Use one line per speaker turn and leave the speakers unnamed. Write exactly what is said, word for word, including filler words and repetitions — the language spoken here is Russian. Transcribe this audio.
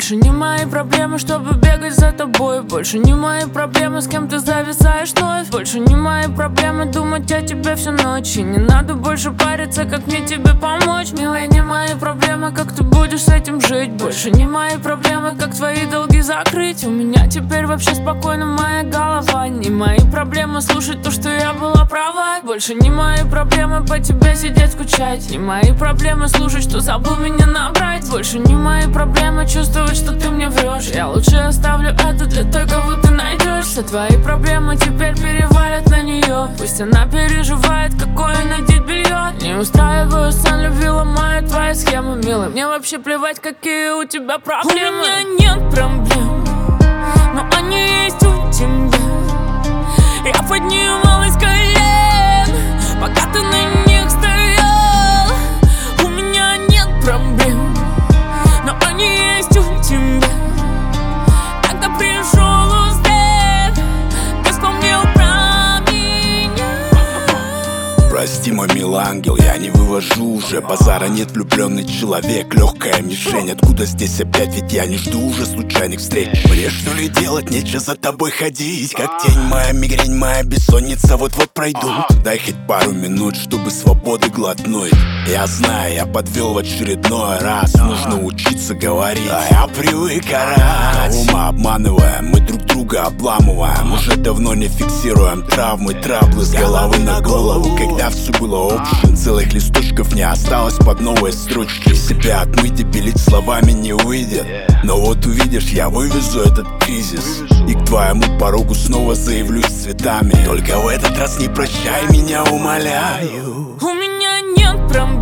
Больше не мои проблемы, чтобы бегать за тобой. Больше не мои проблемы, с кем ты зависаешь вновь. Больше не мои проблемы думать о тебе всю ночь. И не надо больше париться, как мне тебе помочь. Милая, не мои проблемы, как ты будешь с этим жить. Больше не мои проблемы, как твои долги закрыть. У меня теперь вообще спокойно моя голова. Не мои проблемы слушать то, что я была права. Больше не мои проблемы по тебе сидеть скучать. Не мои проблемы слушать, что забыл меня набрать. Больше не мои проблемы чувствовать, что ты мне врешь. Я лучше оставлю это для той, кого ты найдешь. Все твои проблемы теперь перевалят на нее. Пусть она переживает, какое надеть белье. Не устраиваю сон, любила мои твои схемы, милый. Мне вообще плевать, какие у тебя проблемы. У меня нет проблем, но они есть у тебя. Я поднималась с колен, пока ты на них стоял. У меня нет проблем, но они есть у тебя. Когда пришел успех, ты вспомнил про меня.
Прости, мой милый ангел, я не вывожу уже. Базара нет, влюбленный человек, легкая мишень. Откуда здесь опять, ведь я не жду уже случайных встреч. Мне что ли делать, нечего за тобой ходить. Как тень моя мигрень, моя бессонница вот-вот пройдут. Дай хоть пару минут, чтобы свободы глотнуть. Я знаю, я подвел в очередной раз. Нужно учиться говорить, а я привык орать. Ума обманываем, мы друг друга обламываем. Уже давно не фиксируем травмы, траблы с головы на голову. Когда все было общим, целых листочков не осталось под новые строчки. Себя отмыть и пилить словами не выйдет. Но вот увидишь, я вывезу этот кризис. И к твоему порогу снова заявлюсь цветами. Только в этот раз не прощай меня, умоляю.
У меня нет проблем,